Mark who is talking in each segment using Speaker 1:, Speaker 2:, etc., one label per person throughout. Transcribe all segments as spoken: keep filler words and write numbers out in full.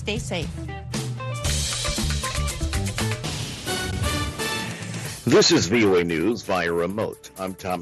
Speaker 1: stay safe.
Speaker 2: This is V O A News via remote. I'm Tom.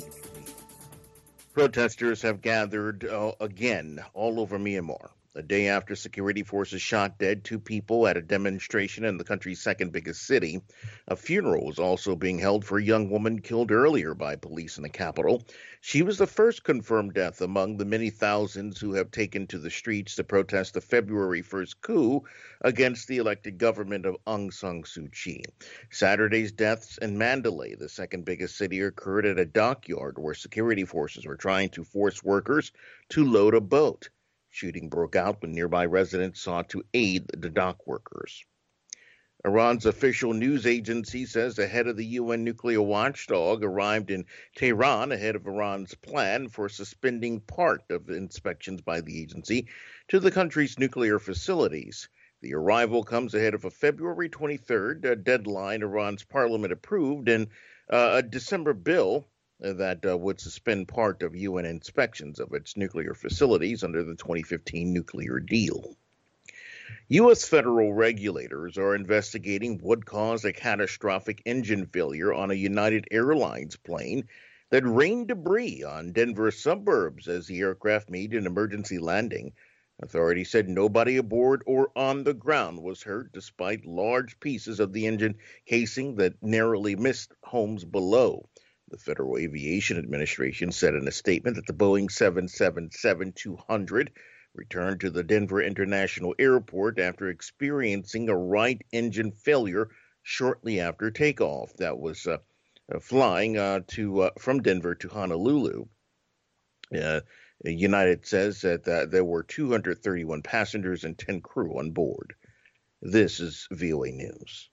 Speaker 2: Protesters have gathered uh, again all over Myanmar. A day after security forces shot dead two people at a demonstration in the country's second biggest city, a funeral was also being held for a young woman killed earlier by police in the capital. She was the first confirmed death among the many thousands who have taken to the streets to protest the February first coup against the elected government of Aung San Suu Kyi. Saturday's deaths in Mandalay, the second biggest city, occurred at a dockyard where security forces were trying to force workers to load a boat. Shooting broke out when nearby residents sought to aid the dock workers. Iran's official news agency says the head of the U N nuclear watchdog arrived in Tehran ahead of Iran's plan for suspending part of the inspections by the agency to the country's nuclear facilities. The arrival comes ahead of a February twenty-third uh, deadline Iran's parliament approved in uh, a December bill that uh, would suspend part of U N inspections of its nuclear facilities under the twenty fifteen nuclear deal. U S federal regulators are investigating what caused a catastrophic engine failure on a United Airlines plane that rained debris on Denver suburbs as the aircraft made an emergency landing. Authorities said nobody aboard or on the ground was hurt, despite large pieces of the engine casing that narrowly missed homes below. The Federal Aviation Administration said in a statement that the Boeing seven seventy-seven two hundred returned to the Denver International Airport after experiencing a right engine failure shortly after takeoff. That was uh, uh, flying uh, to uh, from Denver to Honolulu. Uh, United says that uh, there were two hundred thirty-one passengers and ten crew on board. This is V O A News.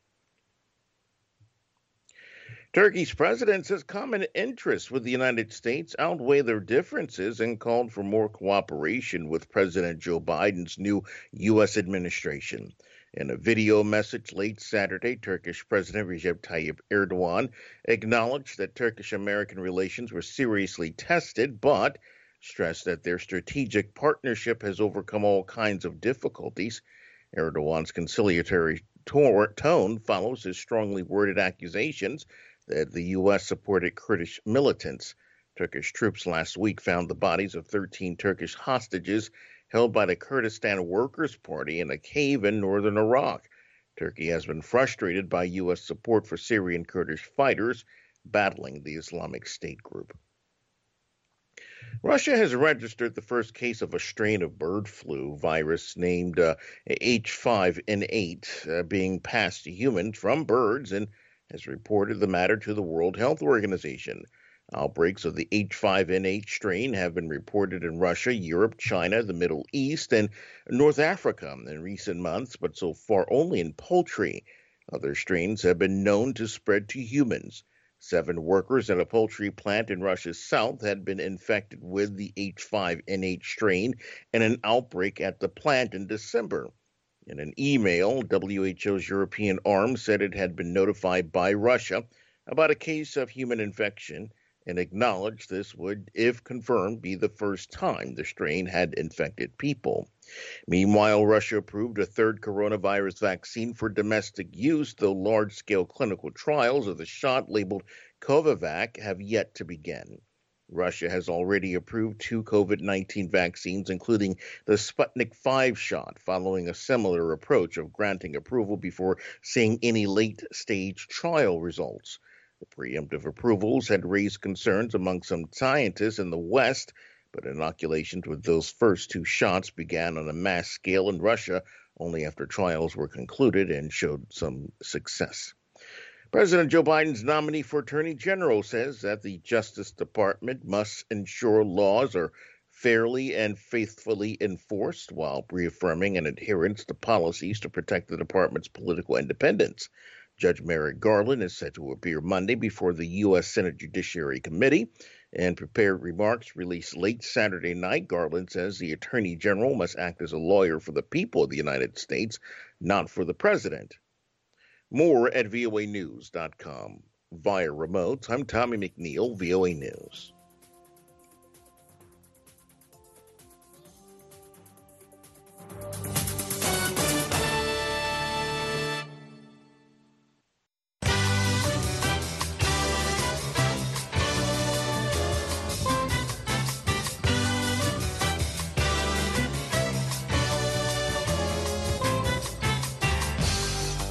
Speaker 2: Turkey's president says common interests with the United States outweigh their differences and called for more cooperation with President Joe Biden's new U S administration. In a video message late Saturday, Turkish President Recep Tayyip Erdogan acknowledged that Turkish-American relations were seriously tested, but stressed that their strategic partnership has overcome all kinds of difficulties. Erdogan's conciliatory tone follows his strongly worded accusations that the U S supported Kurdish militants. Turkish troops last week found the bodies of thirteen Turkish hostages held by the Kurdistan Workers' Party in a cave in northern Iraq. Turkey has been frustrated by U S support for Syrian Kurdish fighters battling the Islamic State group. Russia has registered the first case of a strain of bird flu virus named uh, H five N eight uh, being passed to humans from birds and has reported the matter to the World Health Organization. Outbreaks of the H five N eight strain have been reported in Russia, Europe, China, the Middle East, and North Africa in recent months, but so far only in poultry. Other strains have been known to spread to humans. Seven workers at a poultry plant in Russia's south had been infected with the H five N eight strain in an outbreak at the plant in December. In an email, W H O's European arm said it had been notified by Russia about a case of human infection and acknowledged this would, if confirmed, be the first time the strain had infected people. Meanwhile, Russia approved a third coronavirus vaccine for domestic use, though large-scale clinical trials of the shot labeled Covivac have yet to begin. Russia has already approved two COVID nineteen vaccines, including the Sputnik five shot, following a similar approach of granting approval before seeing any late-stage trial results. The preemptive approvals had raised concerns among some scientists in the West, but inoculations with those first two shots began on a mass scale in Russia only after trials were concluded and showed some success. President Joe Biden's nominee for Attorney General says that the Justice Department must ensure laws are fairly and faithfully enforced while reaffirming an adherence to policies to protect the department's political independence. Judge Merrick Garland is set to appear Monday before the U S Senate Judiciary Committee. In prepared remarks released late Saturday night, Garland says the Attorney General must act as a lawyer for the people of the United States, not for the president. More at V O A news dot com. Via remote, I'm Tommy McNeil, V O A News.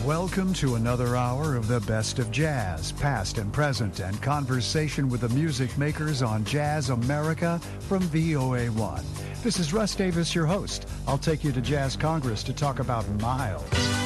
Speaker 1: Welcome to another hour of the best of jazz, past and present, and conversation with the music makers on Jazz America from V O A one. This is Russ Davis, your host. I'll take you to Jazz Congress to talk about Miles.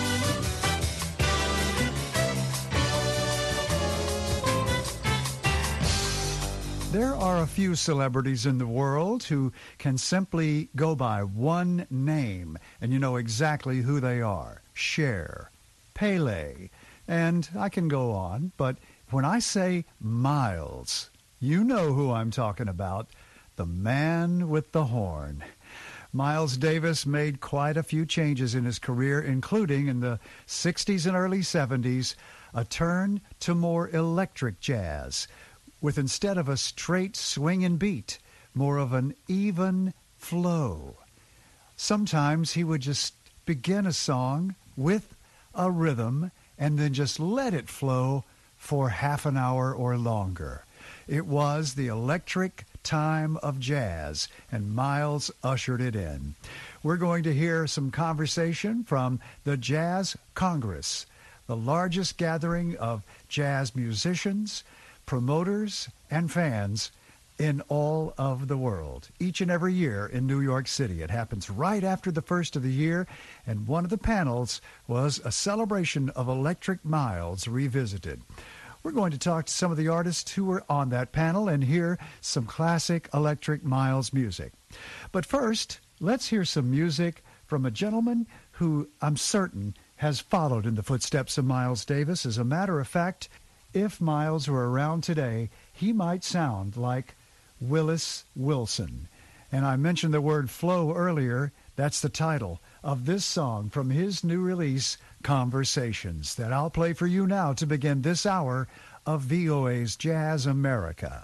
Speaker 1: There are a few celebrities in the world who can simply go by one name, and you know exactly who they are. Cher, Pele, and I can go on, but when I say Miles, you know who I'm talking about, the man with the horn. Miles Davis made quite a few changes in his career, including in the sixties and early seventies, a turn to more electric jazz, with instead of a straight swinging beat, more of an even flow. Sometimes he would just begin a song with a rhythm and then just let it flow for half an hour or longer. It was the electric time of jazz, and Miles ushered it in. We're going to hear some conversation from the Jazz Congress, the largest gathering of jazz musicians, promoters, and fans in all of the world, each and every year in New York City. It happens right after the first of the year, and one of the panels was a celebration of Electric Miles Revisited. We're going to talk to some of the artists who were on that panel and hear some classic Electric Miles music. But first, let's hear some music from a gentleman who I'm certain has followed in the footsteps of Miles Davis. As a matter of fact, if Miles were around today, he might sound like Willis Wilson. And I mentioned the word flow earlier. That's the title of this song from his new release, Conversations, that I'll play for you now to begin this hour of V O A's Jazz America.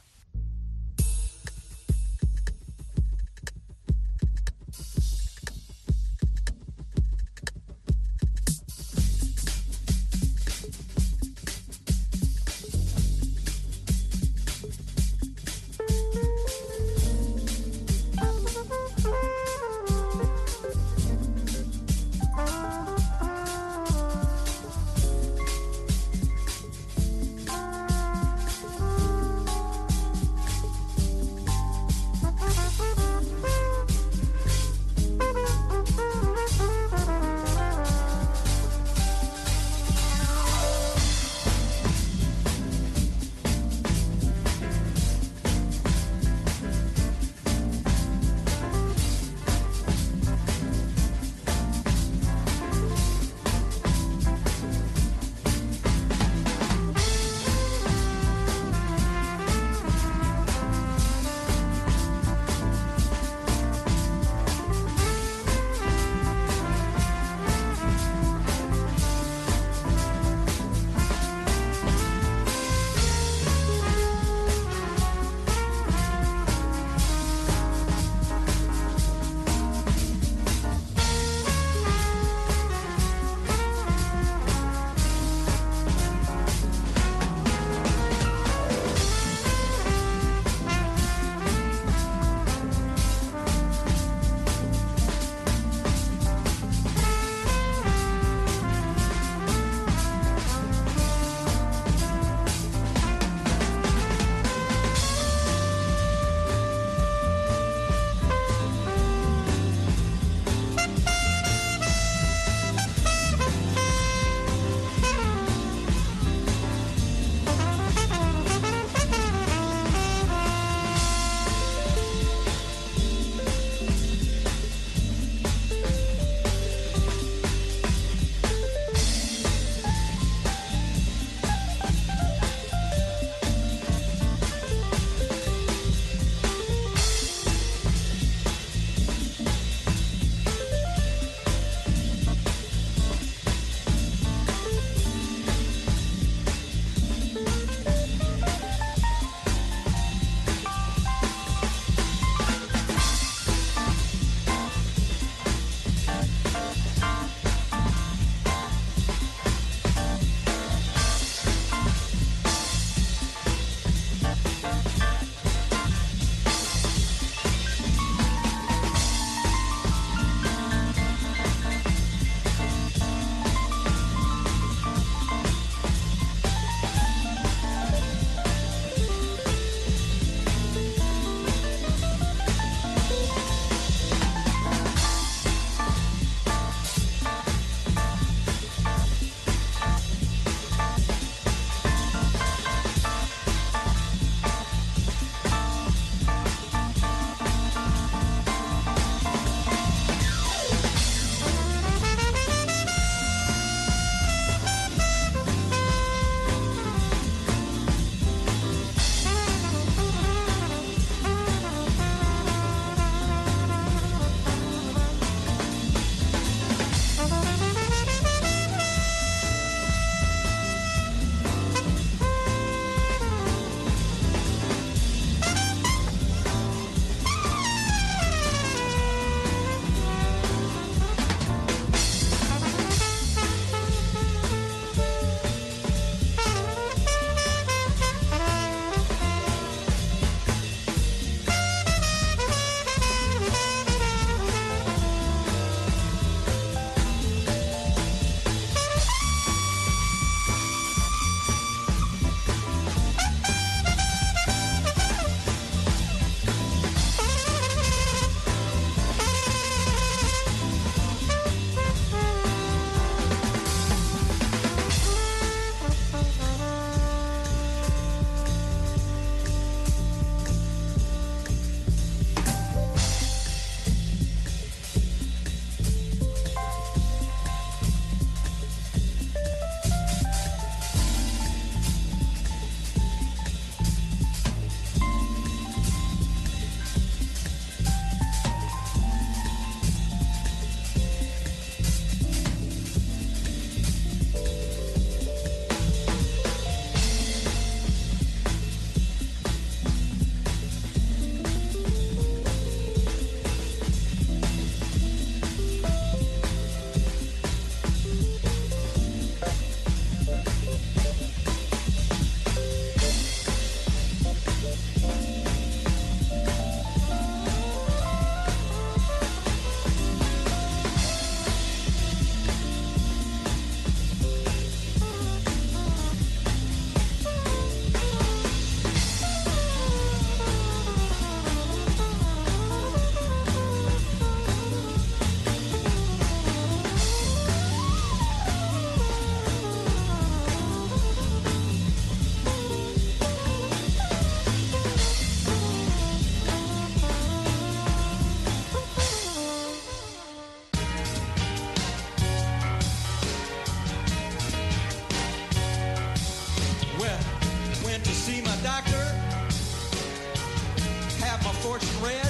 Speaker 3: marching red.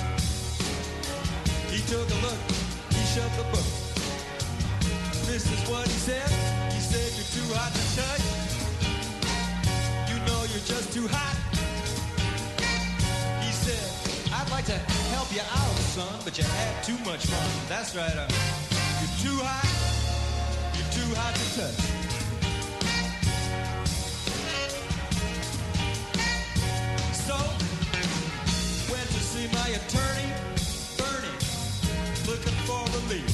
Speaker 3: He took a look, he shut the book. This is what he said. He said, you're too hot to touch. You know you're just too hot. He said, I'd like to help you out, son, but you had too much fun. That's right, uh, you're too hot. You're too hot to touch. So, went to see my attorney, Bernie, looking for relief.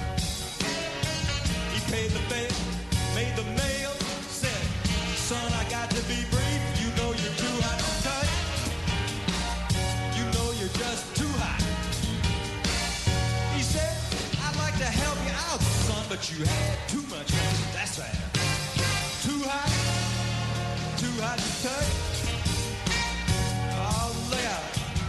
Speaker 3: He paid the bail, made the mail, said, son, I got to be brief. You know you're too hot to touch. You know you're just too hot. He said, I'd like to help you out, son, but you had too much fun. That's right. Too hot, too hot to touch. Oh, look out.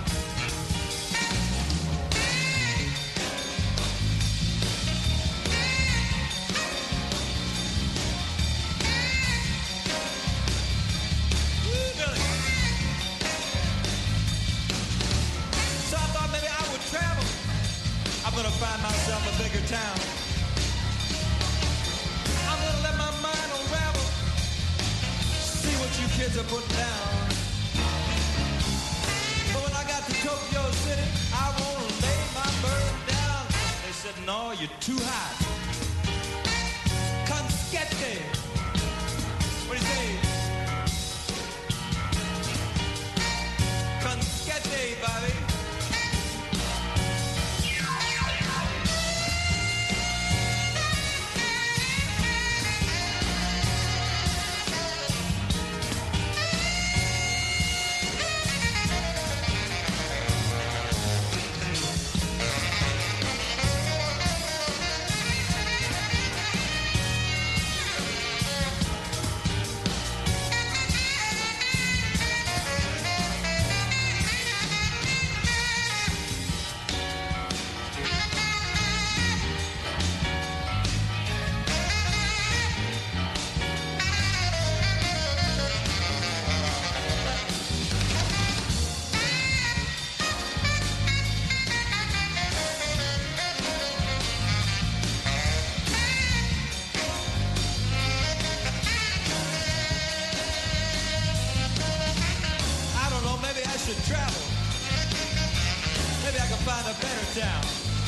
Speaker 3: Woo, Billy. So I thought maybe I would travel. I'm gonna find myself a bigger town. I'm gonna let my mind unravel. See what you kids are putting down. But when I got to Tokyo City, I wanna lay my bird down. They said, no, you're too hot. Conskete. What do you say? Conskete, Bobby. Travel. Maybe I can find a better town.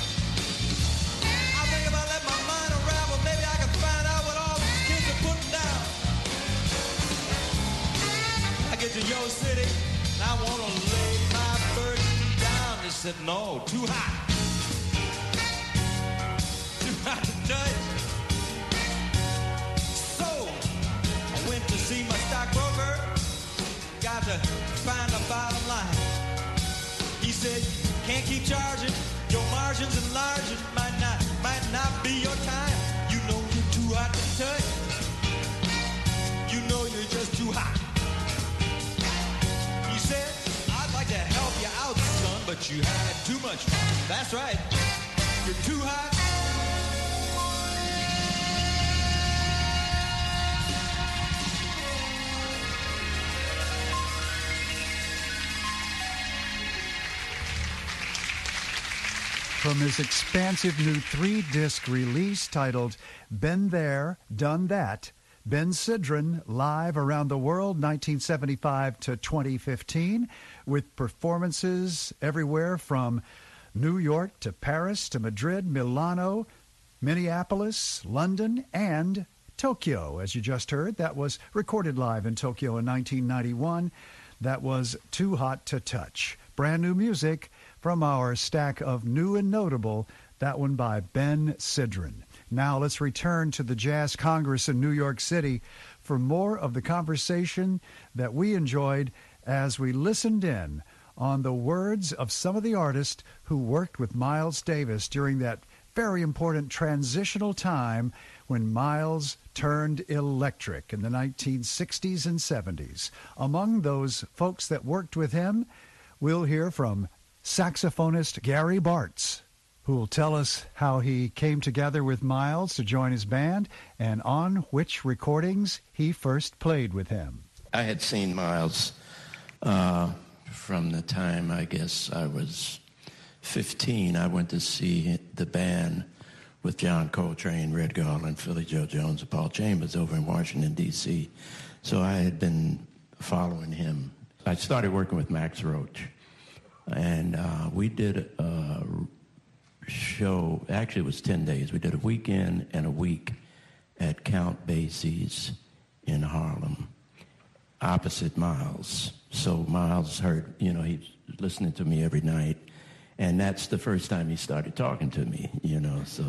Speaker 3: I think if I let my mind unravel, maybe I can find out what all these kids are putting down. I get to your city, and I want to lay my burden down. They said, no, too hot. Too hot to touch. So, I went to see my stockbroker. Got to find the bottom line. He said, can't keep charging. Your margins enlarging. Might not, might not be your time. You know you're too hot to touch. You know you're just too hot. He said, I'd like to help you out, son, but you had too much fun. That's right. You're too hot.
Speaker 1: From his expansive new three-disc release titled Been There, Done That, Ben Sidran, live around the world, nineteen seventy-five to twenty fifteen, with performances everywhere from New York to Paris to Madrid, Milano, Minneapolis, London, and Tokyo. As you just heard, that was recorded live in Tokyo in nineteen ninety-one. That was Too Hot to Touch. Brand new music from our stack of new and notable, that one by Ben Sidran. Now let's return to the Jazz Congress in New York City for more of the conversation that we enjoyed as we listened in on the words of some of the artists who worked with Miles Davis during that very important transitional time when Miles turned electric in the nineteen sixties and seventies. Among those folks that worked with him, we'll hear from saxophonist Gary Bartz, who will tell us how he came together with Miles to join his band and on which recordings he first played with him.
Speaker 4: I had seen Miles uh, from the time, I guess, I was fifteen. I went to see the band with John Coltrane, Red Garland, Philly Joe Jones, and Paul Chambers over in Washington, D C So I had been following him. I started working with Max Roach, and uh, we did a show. Actually, it was ten days. We did a weekend and a week at Count Basie's in Harlem, opposite Miles. So Miles heard, you know, he's listening to me every night, and that's the first time he started talking to me, you know, so.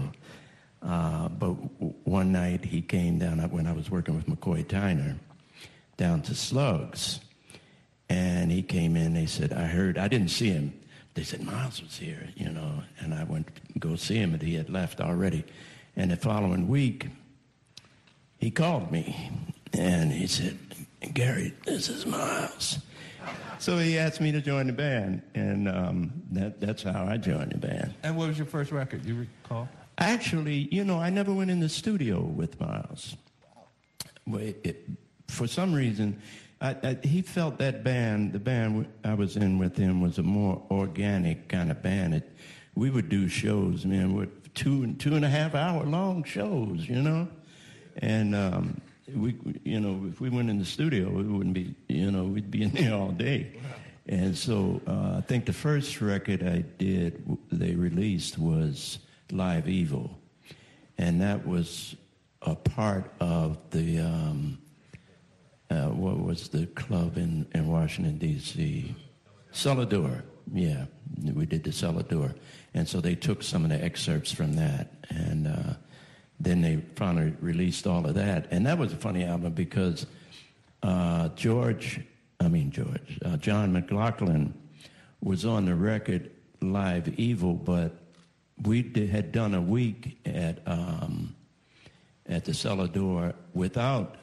Speaker 4: Uh, but w- one night he came down when I was working with McCoy Tyner down to Slugs, and he came in. They said, I heard, I didn't see him. They said, Miles was here, you know, and I went to go see him, and he had left already. And the following week, he called me, and he said, Gary, this is Miles. So he asked me to join the band, and um, that, that's how I joined the band.
Speaker 5: And what was your first record, you recall?
Speaker 4: Actually, you know, I never went in the studio with Miles. It, it, for some reason, I, I, he felt that band, the band I was in with him, was a more organic kind of band. It, we would do shows, man, with two, two and a half hour long shows, you know? And, um, we, you know, if we went in the studio, we wouldn't be, you know, we'd be in there all day. And so uh, I think the first record I did, they released, was Live Evil, and that was a part of the um, uh, what was the club in, in Washington D C Celador. Yeah, we did the Celador, and so they took some of the excerpts from that, and uh, then they finally released all of that, and that was a funny album because uh, George, I mean George, uh, John McLaughlin was on the record Live Evil, but we did, had done a week at um, at the Celador without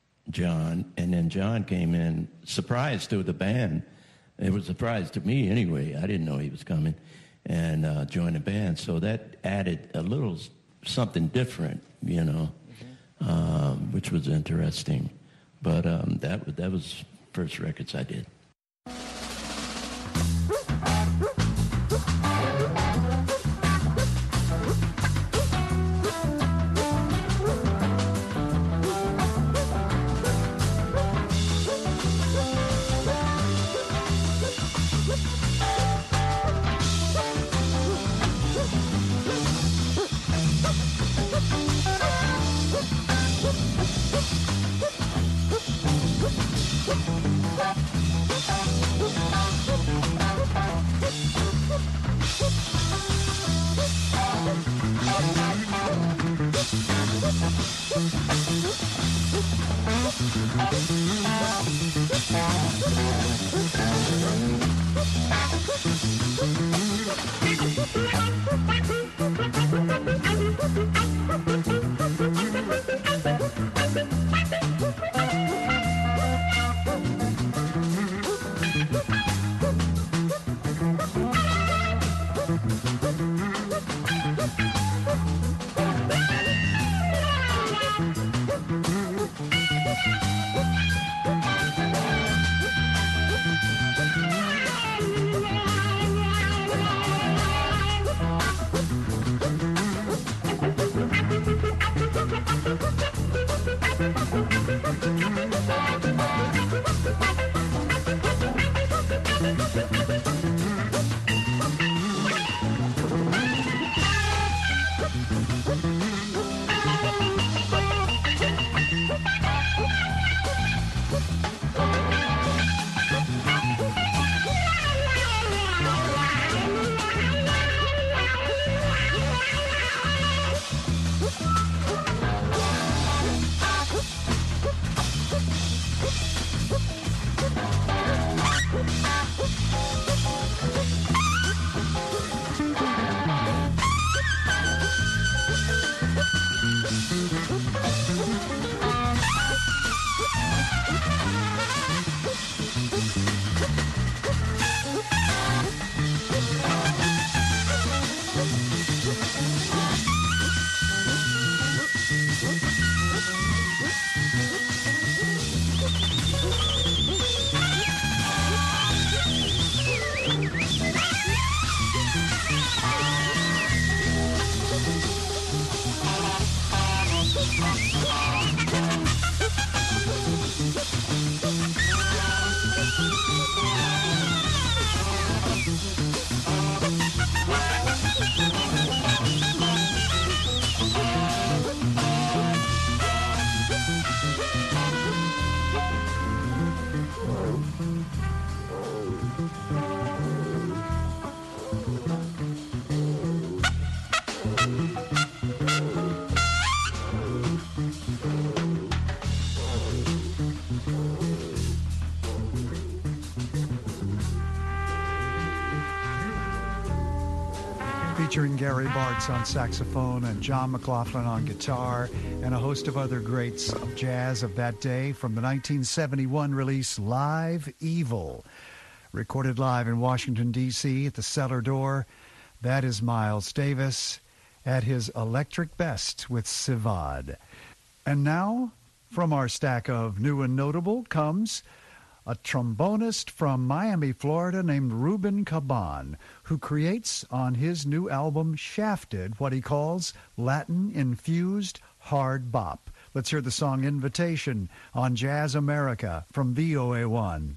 Speaker 4: John, and then John came in, surprised to the band. It was a surprise to me anyway. I didn't know he was coming, and uh, joined the band. So that added a little something different, you know, mm-hmm. um, which was interesting. But um, that that was first records I did.
Speaker 1: featuring Gary Bartz on saxophone and John McLaughlin on guitar, and a host of other greats of jazz of that day from the nineteen seventy-one release Live Evil. Recorded live in Washington, D C at the Cellar Door. That is Miles Davis at his electric best with Sivad. And now, from our stack of new and notable comes a trombonist from Miami, Florida named Ruben Caban, who creates on his new album Shafted what he calls Latin-infused hard bop. Let's hear the song Invitation on Jazz America from V O A one.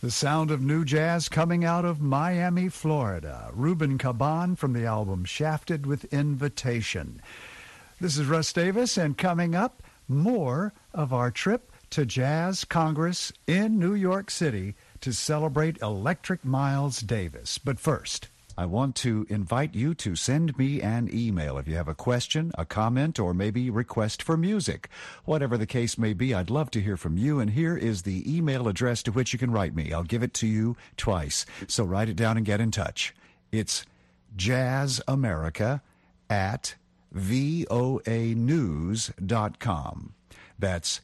Speaker 1: The sound of new jazz coming out of Miami, Florida. Ruben Caban from the album Shafted with Invitation. This is Russ Davis, and coming up, more of our trip to Jazz Congress in New York City to celebrate Electric Miles Davis. But first, I want to invite you to send me an email if you have a question, a comment, or maybe request for music. Whatever the case may be, I'd love to hear from you, and here is the email address to which you can write me. I'll give it to you twice, so write it down and get in touch. It's jazzamerica at voa news dot com. That's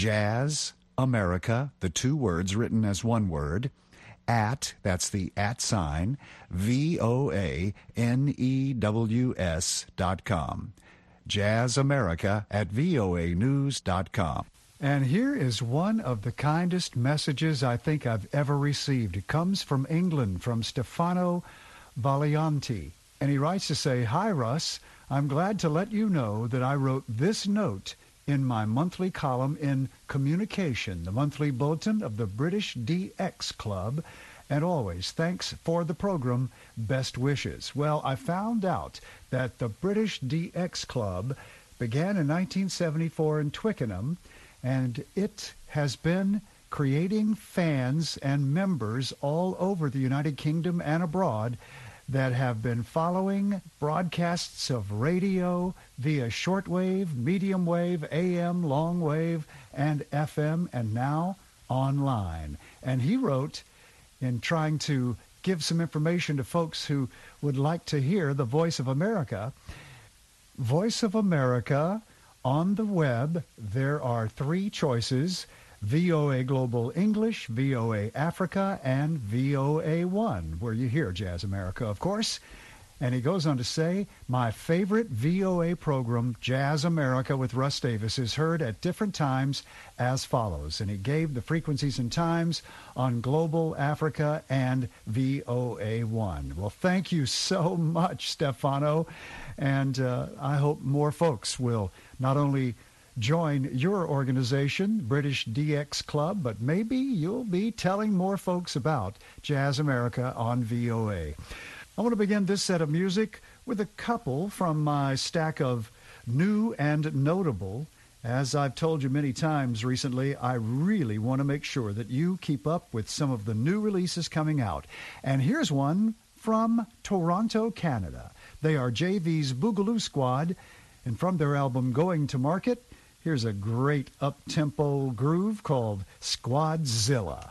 Speaker 1: jazzamerica, the two words written as one word, at, that's the at sign, V O A N E W S dot com. jazzamerica at voa news dot com. And here is one of the kindest messages I think I've ever received. It comes from England, from Stefano Valianti. And he writes to say, "Hi, Russ. I'm glad to let you know that I wrote this note in my monthly column in Communication, the monthly bulletin of the British D X Club, and always thanks for the program. Best wishes." Well, I found out that the British D X Club began in nineteen seventy-four in Twickenham, and it has been creating fans and members all over the United Kingdom and abroad that have been following broadcasts of radio via shortwave, medium wave, A M, long wave, and F M, and now online. And he wrote, in trying to give some information to folks who would like to hear the Voice of America, Voice of America on the web, there are three choices: V O A Global English, V O A Africa, and V O A one, where you hear Jazz America, of course. And he goes on to say, my favorite V O A program, Jazz America with Russ Davis, is heard at different times as follows. And he gave the frequencies and times on Global Africa and V O A one. Well, thank you so much, Stefano. And uh, I hope more folks will not only join your organization, British D X Club, but maybe you'll be telling more folks about Jazz America on V O A. I want to begin this set of music with a couple from my stack of new and notable. As I've told you many times recently, I really want to make sure that you keep up with some of the new releases coming out. And here's one from Toronto, Canada. They are J V's Boogaloo Squad, and from their album Going to Market, here's a great up-tempo groove called Squadzilla.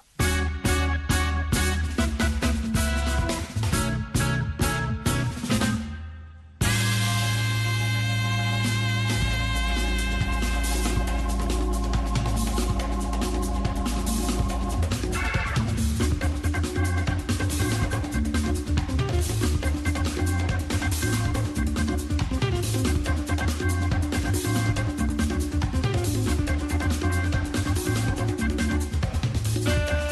Speaker 3: Thank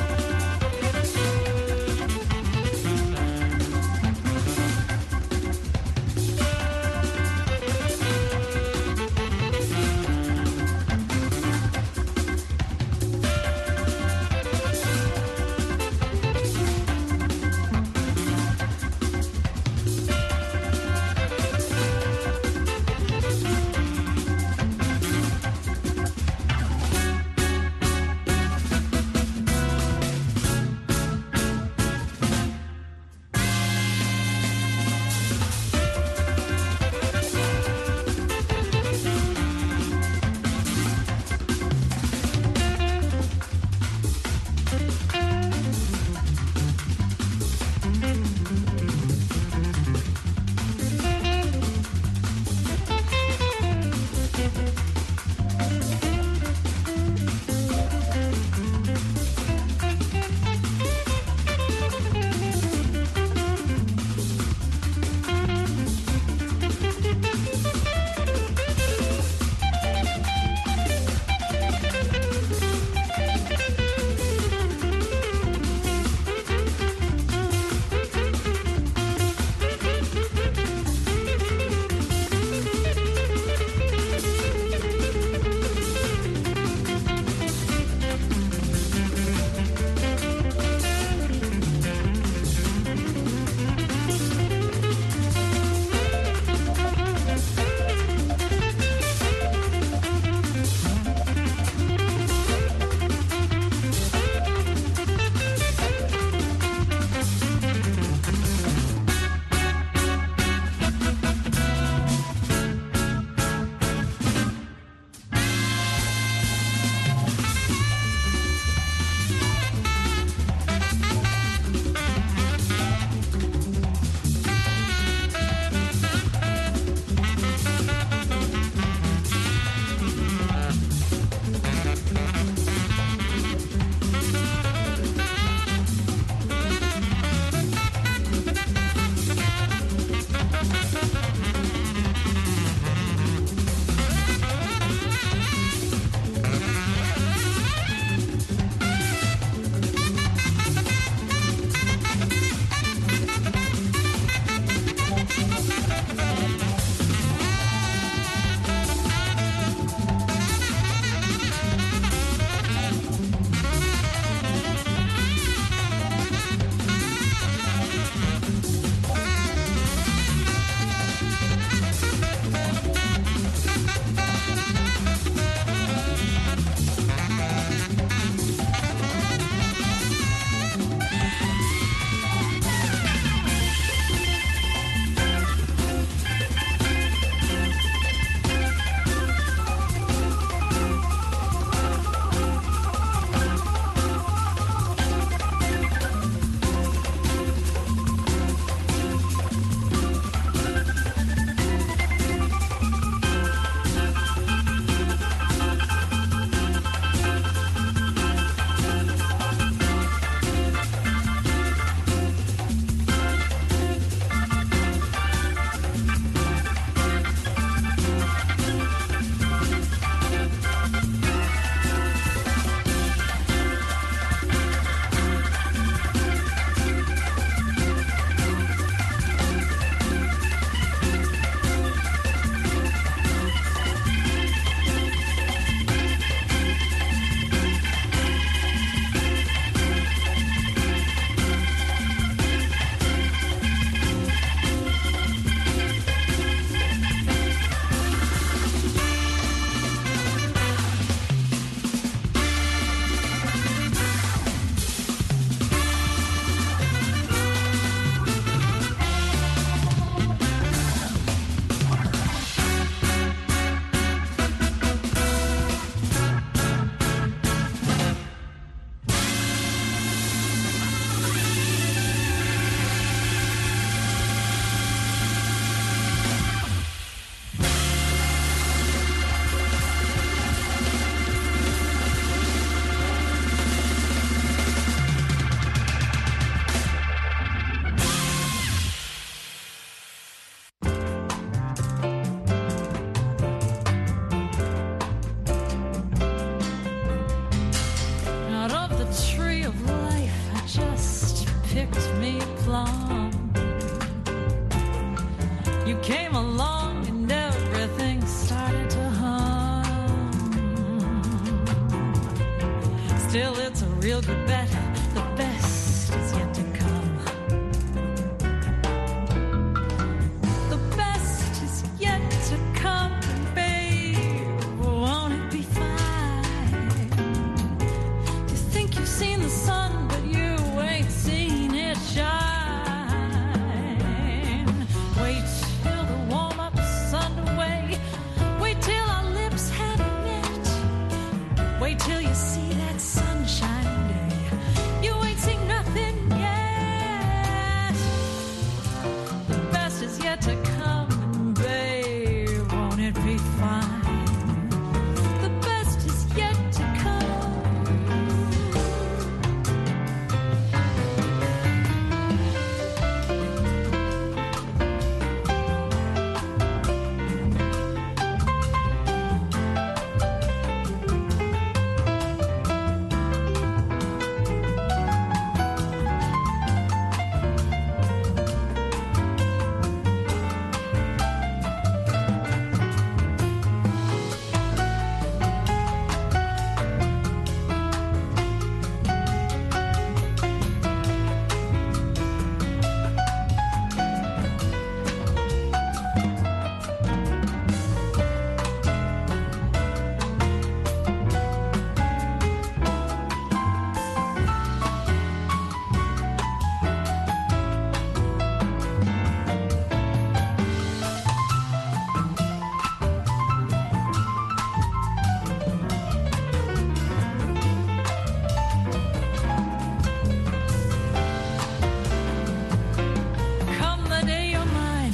Speaker 6: long. You came along and everything started to hum. Still, it's a real good bet. The best is yet to come. The best is yet to come, babe. Won't it be fine? You think you've seen the sun, but you ain't seen it shine. Wait till the warm-up's underway. Wait till our lips have met. Wait till you see that sunshine day. You ain't seen nothing yet. The best is yet to come, babe. Won't it be fine? The best is yet to come. Come the day you're mine,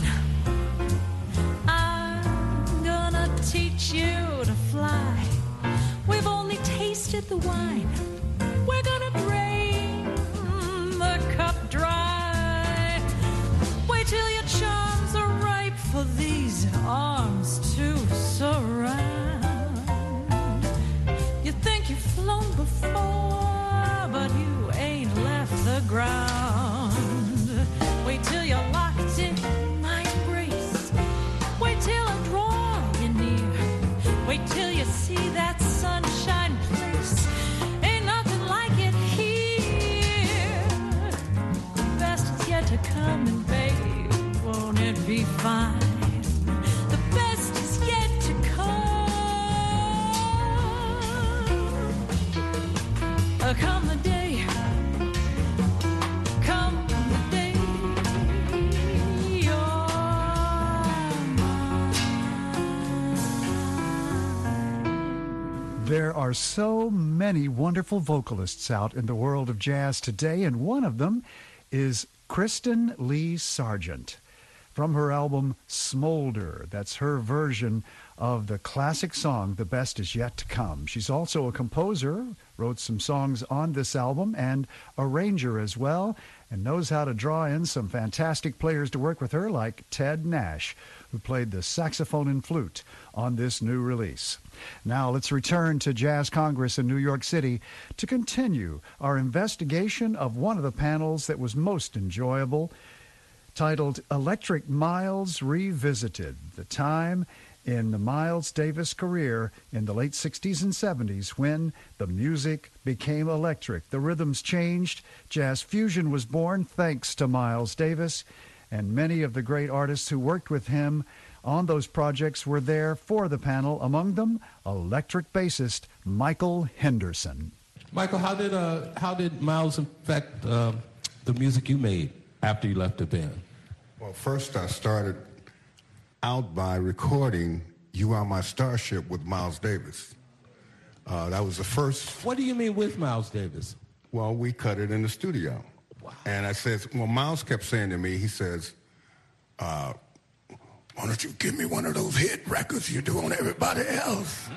Speaker 6: I'm gonna teach you to fly. We've only tasted the wine. We're gonna drain the cup dry. Wait till your charms are ripe for these arms to surround. You think you've flown before, but you ain't left the ground. Wait till you're locked in my embrace. Wait till I draw you near. Wait till you see that sunshine place. Ain't nothing like it here. The best is yet to come, and babe, won't it be fine? The best is yet to come. Uh, Come the day, come the day you're mine.
Speaker 1: There are so many wonderful vocalists out in the world of jazz today, and one of them is Kristen Lee Sargent. From her album Smolder, that's her version of the classic song, The Best Is Yet to Come. She's also a composer, wrote some songs on this album, and arranger as well, and knows how to draw in some fantastic players to work with her, like Ted Nash, who played the saxophone and flute on this new release. Now let's return to Jazz Congress in New York City to continue our investigation of one of the panels that was most enjoyable, titled Electric Miles Revisited, the time in the Miles Davis career in the late sixties and seventies when the music became electric. The rhythms changed. Jazz fusion was born thanks to Miles Davis, and many of the great artists who worked with him on those projects were there for the panel, among them electric bassist Michael Henderson.
Speaker 5: Michael, how did uh, how did Miles affect uh, the music you made after you left the band?
Speaker 7: Well, first I started out by recording You Are My Starship with Miles Davis. Uh, that was the first.
Speaker 5: What do you mean with Miles Davis?
Speaker 7: Well, we cut it in the studio.
Speaker 5: Wow.
Speaker 7: And I says, well, Miles kept saying to me, he says, uh, why don't you give me one of those hit records you do on everybody else?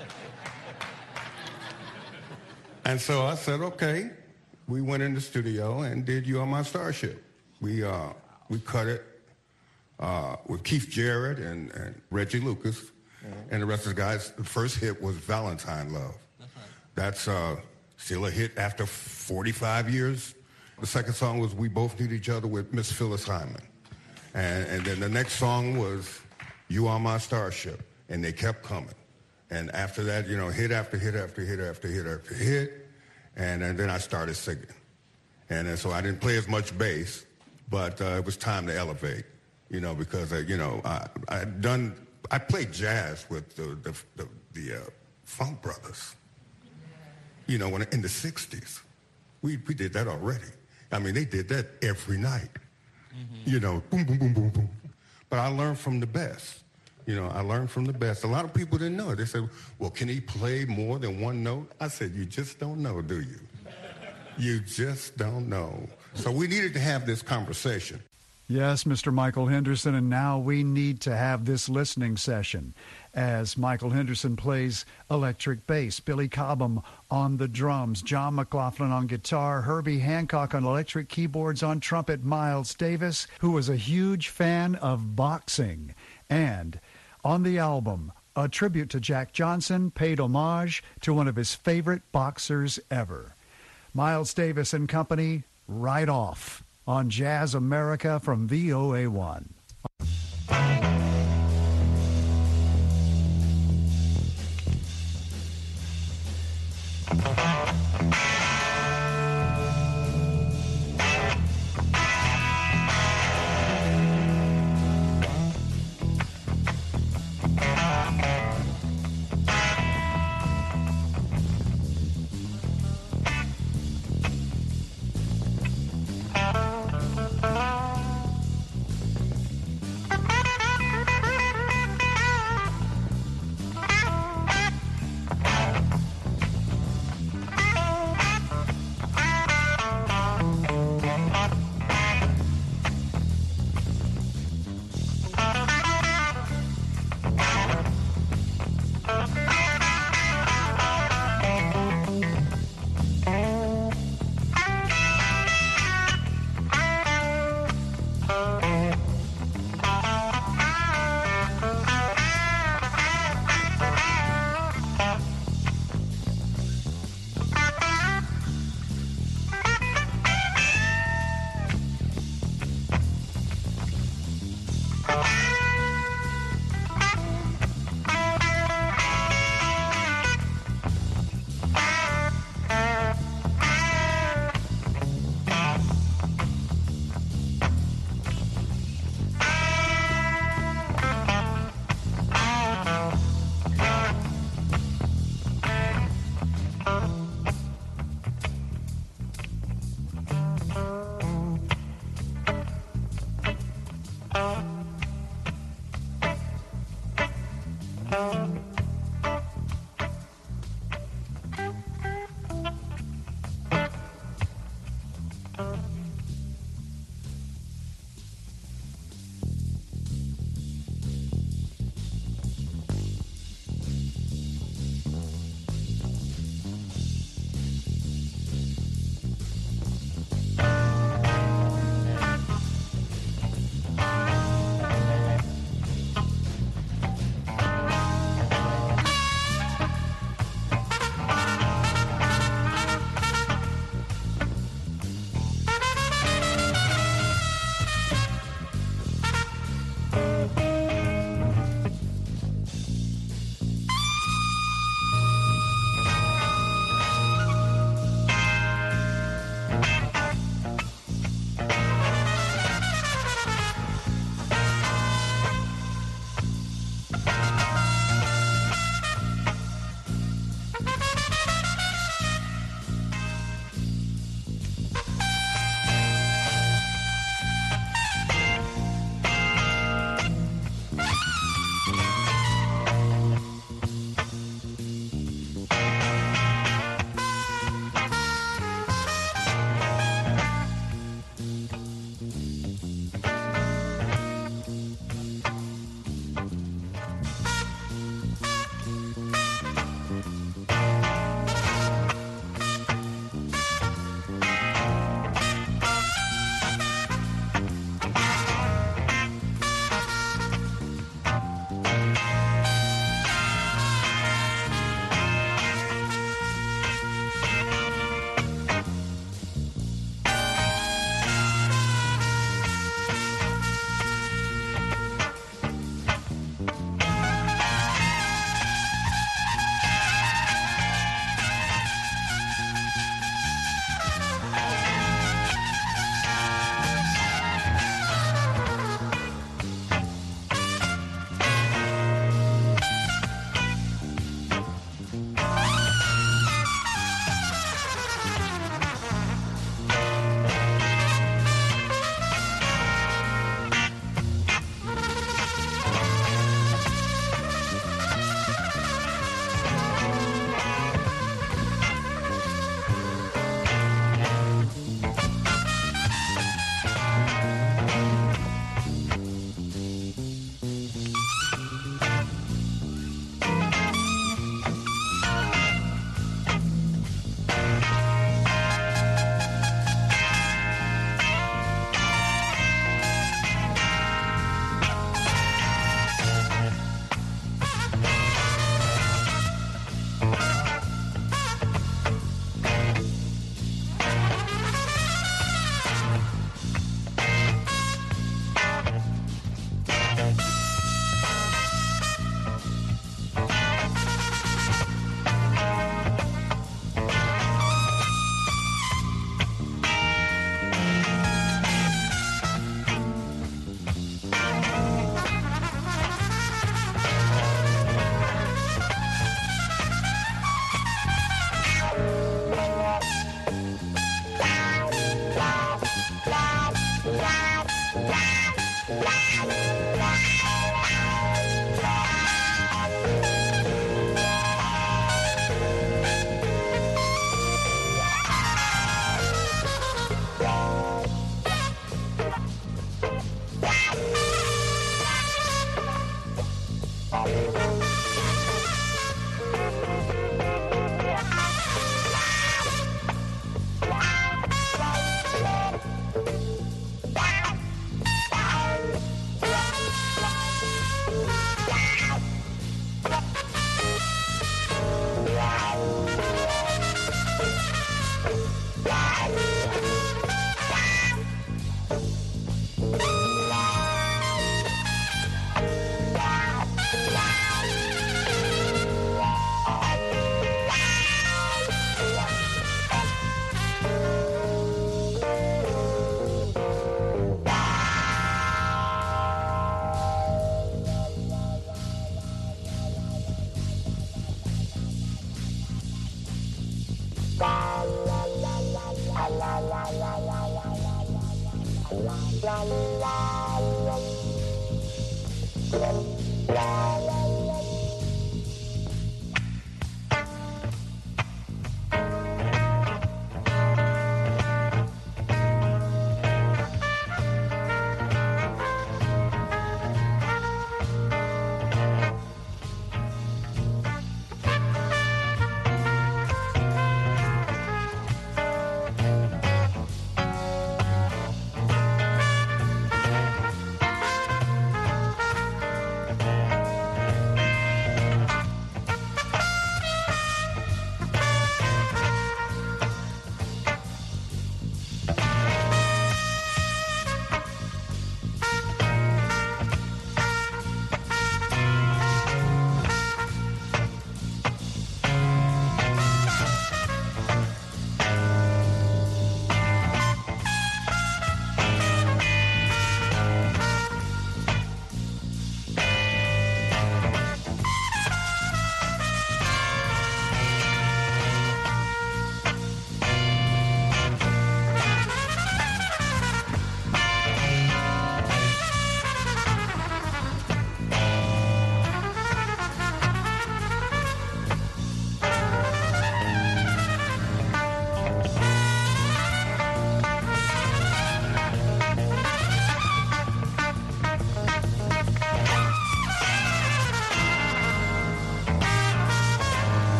Speaker 7: And so I said, okay. We went in the studio and did You Are My Starship. We uh, we cut it uh, with Keith Jarrett and, and Reggie Lucas, mm-hmm. and the rest of the guys. The first hit was Valentine Love. That's right. That's uh, still a hit after forty-five years. The second song was We Both Need Each Other with Miss Phyllis Hyman. And, and then the next song was You Are My Starship. And they kept coming. And after that, you know, hit after hit after hit after hit after hit. And, and then I started singing. And, and so I didn't play as much bass, but uh, it was time to elevate, you know, because, uh, you know, I, I'd done, I played jazz with the, the, the, the uh, Funk Brothers, you know, when, in the sixties. We, we did that already. I mean, they did that every night, mm-hmm. you know, boom, boom, boom, boom, boom. But I learned from the best. You know, I learned from the best. A lot of people didn't know. They said, well, can he play more than one note? I said, you just don't know, do you? You just don't know. So we needed to have this conversation.
Speaker 1: Yes, Mister Michael Henderson, and now we need to have this listening session as Michael Henderson plays electric bass, Billy Cobham on the drums, John McLaughlin on guitar, Herbie Hancock on electric keyboards, on trumpet, Miles Davis, who was a huge fan of boxing, and on the album, a tribute to Jack Johnson, paid homage to one of his favorite boxers ever. Miles Davis and Company, Right Off on Jazz America from V O A one.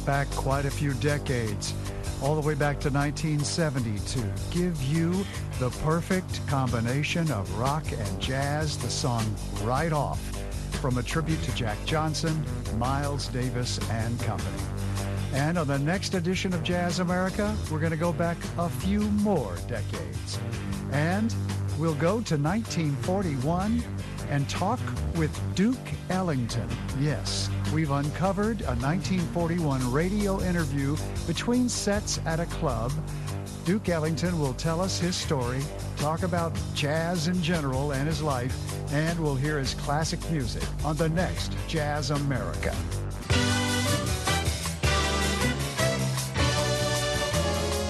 Speaker 1: back quite a few decades, all the way back to nineteen seventy to give you the perfect combination of rock and jazz, the song Right Off, from a tribute to Jack Johnson, Miles Davis, and company. And on the next edition of Jazz America, we're going to go back a few more decades. And we'll go to nineteen forty-one and talk with Duke Ellington. Yes, we've uncovered a nineteen forty-one radio interview between sets at a club. Duke Ellington will tell us his story, talk about jazz in general and his life, and we'll hear his classic music on the next Jazz America.